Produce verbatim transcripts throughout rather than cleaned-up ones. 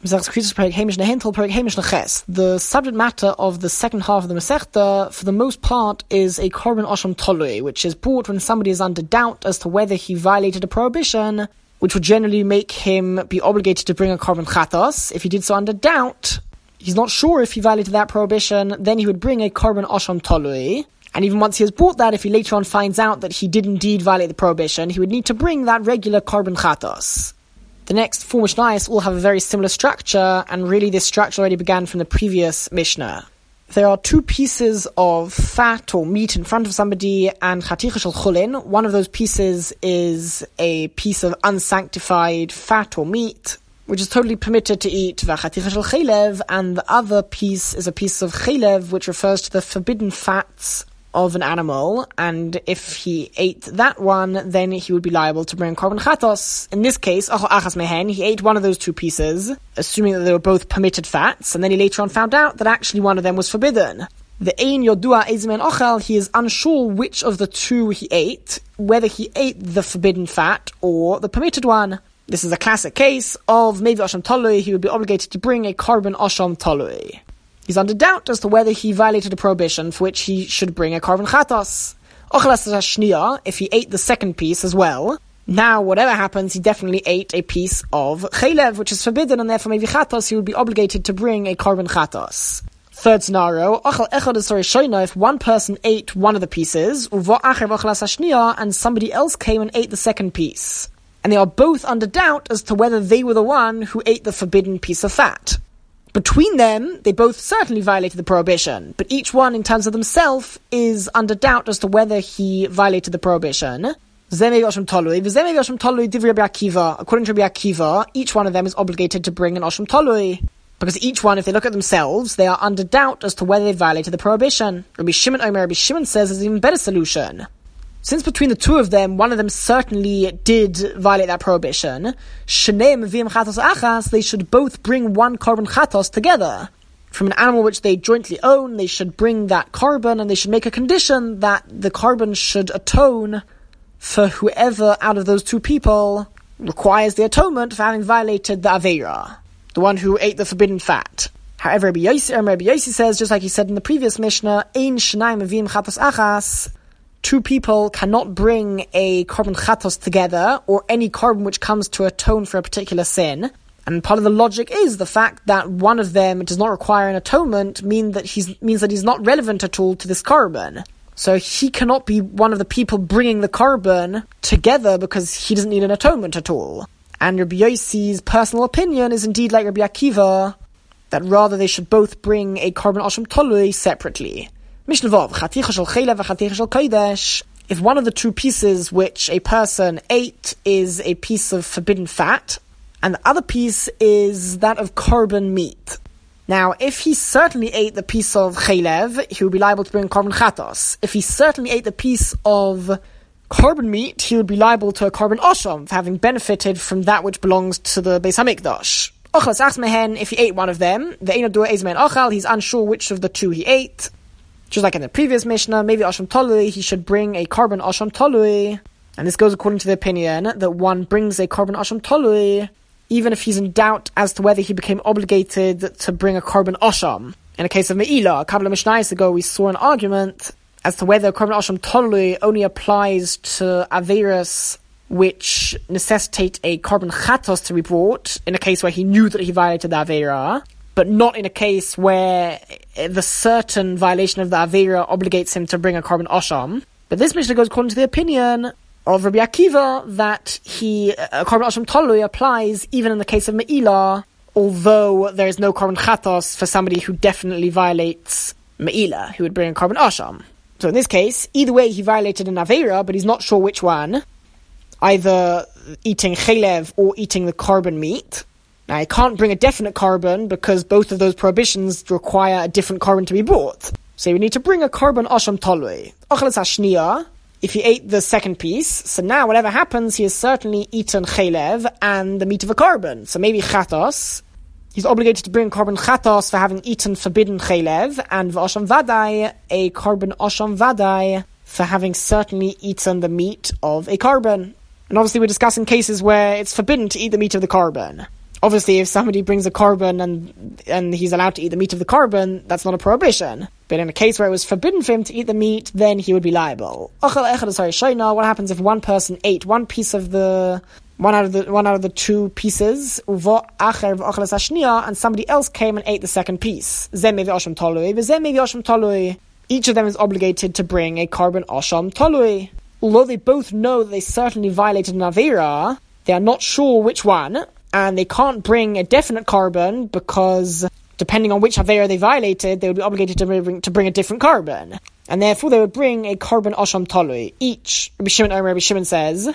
The subject matter of the second half of the Masechta, for the most part, is a korban asham tolui, which is brought when somebody is under doubt as to whether he violated a prohibition, which would generally make him be obligated to bring a korban chatos. If he did so under doubt, he's not sure if he violated that prohibition, then he would bring a korban asham tolui. And even once he has brought that, if he later on finds out that he did indeed violate the prohibition, he would need to bring that regular korban chatos. The next four Mishnayos all have a very similar structure, and really this structure already began from the previous Mishnah. There are two pieces of fat or meat in front of somebody, and chaticha shel chulin. One of those pieces is a piece of unsanctified fat or meat, which is totally permitted to eat, v'chaticha shel chelev, and the other piece is a piece of chelev, which refers to the forbidden fats of an animal, and if he ate that one, then he would be liable to bring korban chatos. In this case, achas mehen, he ate one of those two pieces, assuming that they were both permitted fats, and then he later on found out that actually one of them was forbidden. The ein yodua ezimen ochel, he is unsure which of the two he ate, whether he ate the forbidden fat or the permitted one. This is a classic case of mevi asham tolui, he would be obligated to bring a korban asham tolui. He's under doubt as to whether he violated a prohibition for which he should bring a korban chatos. If he ate the second piece as well, now whatever happens, he definitely ate a piece of chelev, which is forbidden, and therefore maybe chatos, he would be obligated to bring a korban chatos. Third scenario, if one person ate one of the pieces, and somebody else came and ate the second piece, and they are both under doubt as to whether they were the one who ate the forbidden piece of fat. Between them, they both certainly violated the prohibition, but each one, in terms of themselves, is under doubt as to whether he violated the prohibition. According to Rabbi Akiva, each one of them is obligated to bring an asham tolui, because each one, if they look at themselves, they are under doubt as to whether they violated the prohibition. Rabbi Shimon Omer, Rabbi Shimon says there's an even better solution. Since between the two of them, one of them certainly did violate that prohibition, they should both bring one korban chatos together. From an animal which they jointly own, they should bring that korban, and they should make a condition that the korban should atone for whoever out of those two people requires the atonement for having violated the aveira, the one who ate the forbidden fat. However, Rabbi Yossi, Rabbi Yossi says, just like he said in the previous Mishnah, ein shnayim meviim chatos achas, two people cannot bring a korban chatos together, or any korban which comes to atone for a particular sin. And part of the logic is the fact that one of them does not require an atonement, mean that he's, means that he's not relevant at all to this korban. So he cannot be one of the people bringing the korban together because he doesn't need an atonement at all. And Rabbi Yossi's personal opinion is indeed like Rabbi Akiva, that rather they should both bring a korban asham tolui separately. Mishnah Vav, chaticha shel chelev v'chaticha shel kodesh. If one of the two pieces which a person ate is a piece of forbidden fat, and the other piece is that of korban meat. Now, if he certainly ate the piece of chelev, he would be liable to bring korban chatos. If he certainly ate the piece of korban meat, he would be liable to a korban asham for having benefited from that which belongs to the Beis Hamikdash. Ochlas ach mehen, if he ate one of them, the ein adua ezmen ochal, he's unsure which of the two he ate. Just like in the previous Mishnah, maybe asham tolui, he should bring a korban asham tolui. And this goes according to the opinion that one brings a korban asham tolui even if he's in doubt as to whether he became obligated to bring a korban asham. In a case of Me'ilah, a couple of Mishnayos ago, we saw an argument as to whether korban asham tolui only applies to Averas which necessitate a korban chatos to be brought, in a case where he knew that he violated the Avera, but not in a case where the certain violation of the Avera obligates him to bring a korban asham. But this Mishnah goes according to the opinion of Rabbi Akiva that he, a korban asham tolui applies even in the case of Me'ilah, although there is no korban chatos for somebody who definitely violates Me'ilah, who would bring a korban asham. So in this case, either way he violated an Avera, but he's not sure which one, either eating chelev or eating the korban meat. Now, he can't bring a definite korban because both of those prohibitions require a different korban to be brought. So you need to bring a korban asham tolui. Ocheles hashniya, if he ate the second piece, so now whatever happens, he has certainly eaten chelev and the meat of a korban. So maybe chatos, he's obligated to bring korban chatos for having eaten forbidden chelev, and v'asham vadai, a korban asham vadai, for having certainly eaten the meat of a korban. And obviously we're discussing cases where it's forbidden to eat the meat of the korban. Obviously, if somebody brings a korban and and he's allowed to eat the meat of the korban, that's not a prohibition. But in a case where it was forbidden for him to eat the meat, then he would be liable. What happens if one person ate one piece of the one out of the one out of the two pieces, and somebody else came and ate the second piece? Each of them is obligated to bring a korban asham tolui. Although they both know that they certainly violated an avera, they are not sure which one, and they can't bring a definite korban because depending on which avera they violated, they would be obligated to bring, to bring a different korban. And therefore they would bring a korban asham tolui. Each, Rabbi Shimon, Rabbi Shimon says,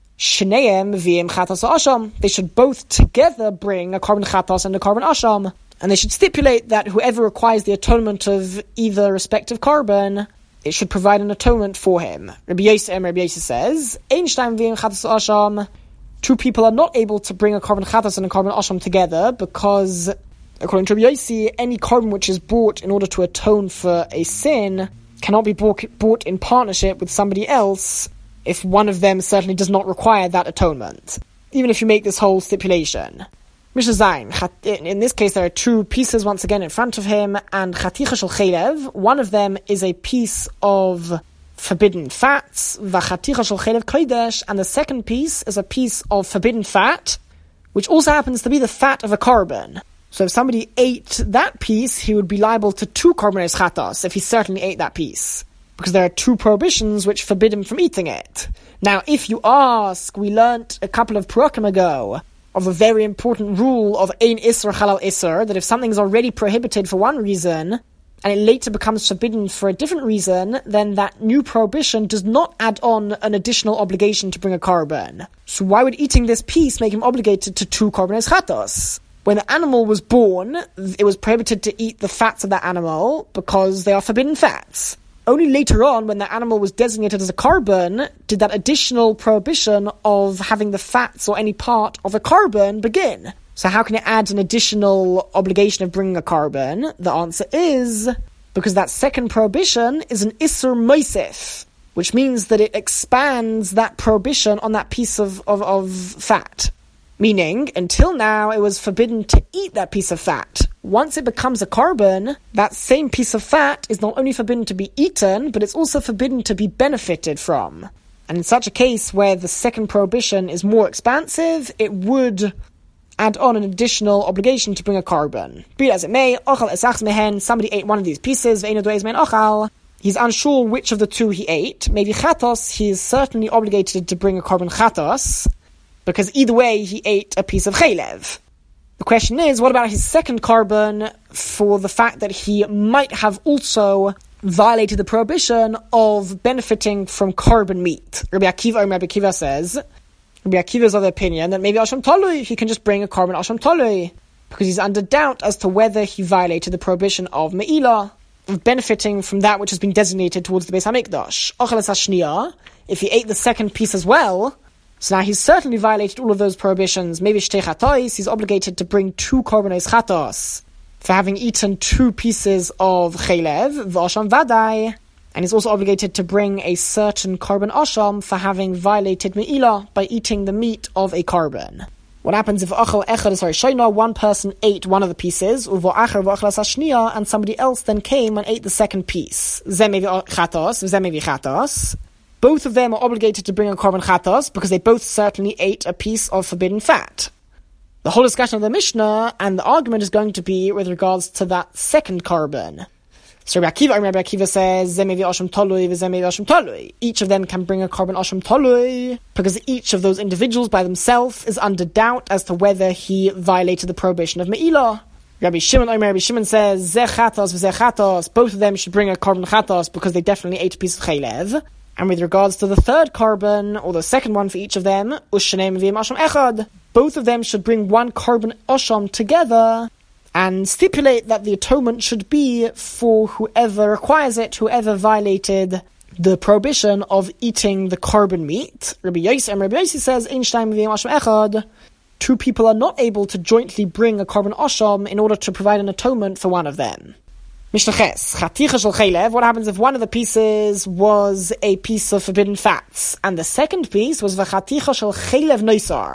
Shneim v'im chatas asham. They should both together bring a korban chatas and a korban asham. And they should stipulate that whoever requires the atonement of either respective korban, it should provide an atonement for him. Rabbi Yosef, Rabbi Yosef says, Ein shneim v'im chatas asham. Two people are not able to bring a korban chatas and a korban asham together because, according to Rabbi Yossi, any korban which is bought in order to atone for a sin cannot be bought, bought in partnership with somebody else if one of them certainly does not require that atonement, even if you make this whole stipulation. Mishnah Zayin, in this case there are two pieces once again in front of him, and chaticha shel chelev, one of them is a piece of forbidden fats, v'chaticha shel chelev kodesh, and the second piece is a piece of forbidden fat, which also happens to be the fat of a korban. So if somebody ate that piece, he would be liable to two korbanos chatas if he certainly ate that piece, because there are two prohibitions which forbid him from eating it. Now, if you ask, we learnt a couple of purakim ago of a very important rule of ein isser halal isser, that if something is already prohibited for one reason, and it later becomes forbidden for a different reason, then that new prohibition does not add on an additional obligation to bring a korban. So why would eating this piece make him obligated to two korbanos chatos? When the animal was born, it was prohibited to eat the fats of that animal because they are forbidden fats. Only later on, when the animal was designated as a korban, did that additional prohibition of having the fats or any part of a korban begin. So how can it add an additional obligation of bringing a korban? The answer is because that second prohibition is an isur moisef, which means that it expands that prohibition on that piece of, of, of fat. Meaning, until now, it was forbidden to eat that piece of fat. Once it becomes a korban, that same piece of fat is not only forbidden to be eaten, but it's also forbidden to be benefited from. And in such a case where the second prohibition is more expansive, it would add on an additional obligation to bring a korban. Be it as it may, ochal esachs mehen, somebody ate one of these pieces, ve'eino doez mehen ochal. He's unsure which of the two he ate. Maybe chatos, he is certainly obligated to bring a korban chatos, because either way he ate a piece of chelev. The question is, what about his second korban for the fact that he might have also violated the prohibition of benefiting from korban meat? Rabbi Akiva, Rabbi Akiva says, Rabbi Akiva is of the opinion that maybe Asham Tolui, he can just bring a korban Asham Tolui, because he's under doubt as to whether he violated the prohibition of Me'ilah, of benefiting from that which has been designated towards the Beis HaMikdash. Ocheles HaShniyah, if he ate the second piece as well, so now he's certainly violated all of those prohibitions. Maybe shtei chatois, he's obligated to bring two korbanos chatos for having eaten two pieces of chelev, v'asham vadai, and he's also obligated to bring a certain korban asham for having violated me'ilah by eating the meat of a korban. What happens if achal echad sorry shayna, one person ate one of the pieces, uvo achar v'achlas hashniya, and somebody else then came and ate the second piece? Zeh mevi chatos, zeh mevi chatos. Both of them are obligated to bring a korban chatos because they both certainly ate a piece of forbidden fat. The whole discussion of the Mishnah and the argument is going to be with regards to that second korban. So Rabbi Akiva, Rabbi Akiva says, Zeh mevi asham tolui, v'zeh mevi asham tolui. Each of them can bring a korban asham tolui because each of those individuals by themselves is under doubt as to whether he violated the prohibition of me'ilah. Rabbi Shimon, Rabbi Shimon says, Zeh chatos, v'zeh chatos. Both of them should bring a korban chatos because they definitely ate a piece of chelev. And with regards to the third korban, or the second one for each of them, Ushanem v'im asham echad, both of them should bring one korban asham together and stipulate that the atonement should be for whoever requires it, whoever violated the prohibition of eating the korban meat. Rabbi Yossi, and Rabbi Yossi says, Ein shnayim v'im asham echad, two people are not able to jointly bring a korban asham in order to provide an atonement for one of them. Mishnah Ches, chaticha shel chelev, what happens if one of the pieces was a piece of forbidden fats, and the second piece was v'chaticha shel chelev noisar,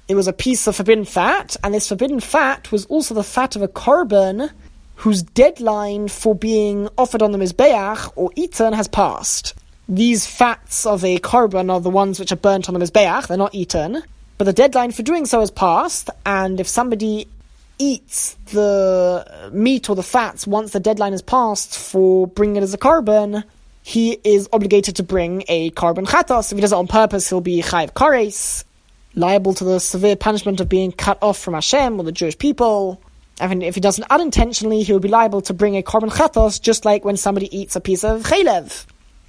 it was a piece of forbidden fat, and this forbidden fat was also the fat of a korban whose deadline for being offered on the Mizbeach or eaten has passed. These fats of a korban are the ones which are burnt on the Mizbeach, they're not eaten, but the deadline for doing so has passed, and if somebody eats the meat or the fats once the deadline has passed for bringing it as a korban, he is obligated to bring a korban chatos. If he does it on purpose, he'll be chayiv kares, liable to the severe punishment of being cut off from Hashem or the Jewish people. And if he does it unintentionally, he will be liable to bring a korban chatos, just like when somebody eats a piece of chaylev.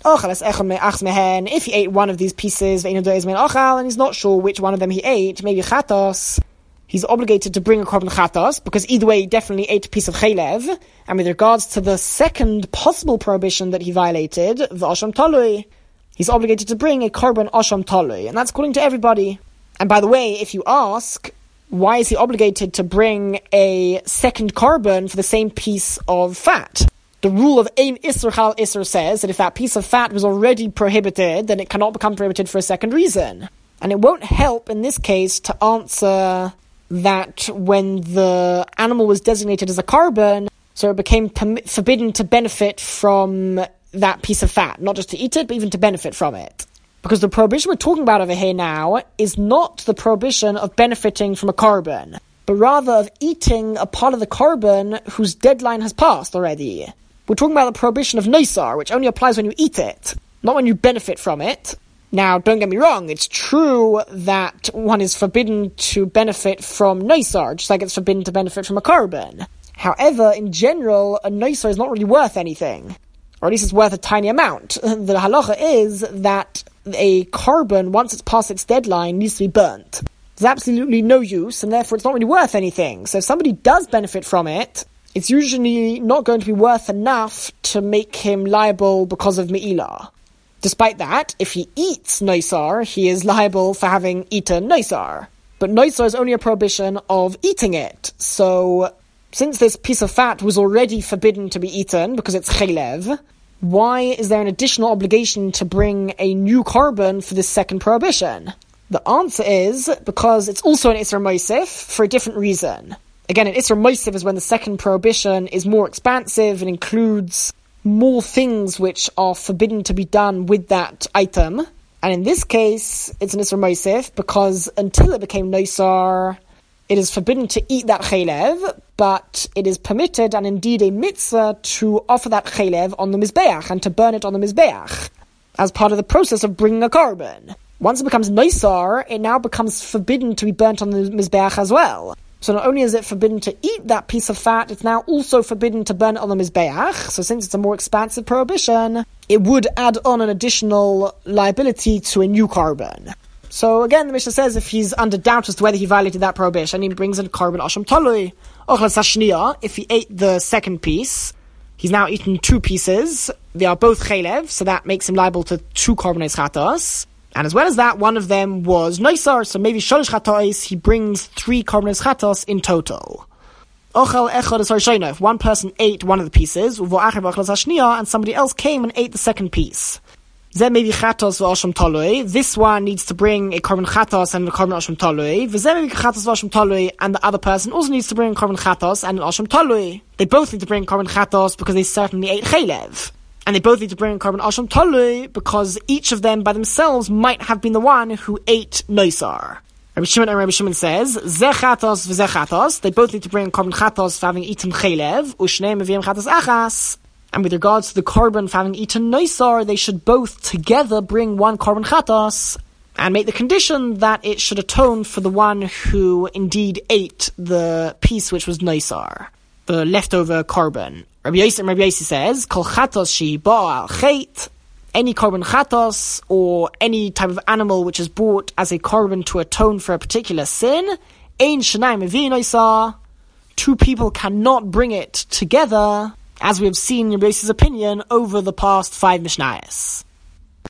If he ate one of these pieces, and he's not sure which one of them he ate, maybe chatos, he's obligated to bring a korban chatos, because either way he definitely ate a piece of chaylev. And with regards to the second possible prohibition that he violated, the asham talui, he's obligated to bring a korban asham talui, and that's according to everybody. And by the way, if you ask, why is he obligated to bring a second korban for the same piece of fat? The rule of Ein Isser Chal Isser says that if that piece of fat was already prohibited, then it cannot become prohibited for a second reason. And it won't help in this case to answer that when the animal was designated as a korban, so it became perm- forbidden to benefit from that piece of fat, not just to eat it, but even to benefit from it. Because the prohibition we're talking about over here now is not the prohibition of benefiting from a korban, but rather of eating a part of the korban whose deadline has passed already. We're talking about the prohibition of noisar, which only applies when you eat it, not when you benefit from it. Now, don't get me wrong, it's true that one is forbidden to benefit from noisar, just like it's forbidden to benefit from a korban. However, in general, a noisar is not really worth anything, or at least it's worth a tiny amount. The halacha is that a korban, once it's past its deadline, needs to be burnt. There's absolutely no use, and therefore it's not really worth anything. So if somebody does benefit from it, it's usually not going to be worth enough to make him liable because of me'ilah. Despite that, if he eats noisar, he is liable for having eaten noisar. But noisar is only a prohibition of eating it. So, since this piece of fat was already forbidden to be eaten because it's chaylev, why is there an additional obligation to bring a new korban for this second prohibition? The answer is because it's also an Isser Moisif for a different reason. Again, an Isser Moisif is when the second prohibition is more expansive and includes more things which are forbidden to be done with that item. And in this case, it's an Isser Moisif because until it became Noisar, it is forbidden to eat that chaylev, but it is permitted and indeed a mitzvah to offer that chaylev on the Mizbeach and to burn it on the Mizbeach as part of the process of bringing a korban. Once it becomes noisar, it now becomes forbidden to be burnt on the Mizbeach as well. So not only is it forbidden to eat that piece of fat, it's now also forbidden to burn it on the Mizbeach. So since it's a more expansive prohibition, it would add on an additional liability to a new korban. So again, the Mishnah says if he's under doubt as to whether he violated that prohibition, he brings in a korban asham talui. Ochlas hashniya, if he ate the second piece, he's now eaten two pieces. They are both chaylev, so that makes him liable to two korbanos chatos. And as well as that, one of them was noisar, so maybe sholosh chatos, he brings three korbanos chatos in total. Ochel echad es harishona, if one person ate one of the pieces, uvo acher v'ochlas hashniya, and somebody else came and ate the second piece. Zeh maybe chatos v'asham talui, this one needs to bring a korban chatos and a korban asham talui. V'zeh maybe chatos v'asham talui, and the other person also needs to bring a korban chatos and an asham talui. They both need to bring korban chatos because they certainly ate chaylev. And they both need to bring a korban asham talui because each of them by themselves might have been the one who ate noisar. Rabbi Shimon and Rabbi Shimon says, Zeh chatos v'zeh chatos, they both need to bring a korban chatos for having eaten chaylev, u'shnei meviim chatos achas. And with regards to the korban for having eaten noisar, they should both together bring one korban chatos and make the condition that it should atone for the one who indeed ate the piece which was noisar, the leftover korban. Rabbi Yossi, Rabbi Yossi says, Kol chatos she ba'a al chet, any korban chatos or any type of animal which is brought as a korban to atone for a particular sin, ein shenai mevi noisar, two people cannot bring it together, as we have seen in Rabbi Yossi's opinion over the past five Mishnayos.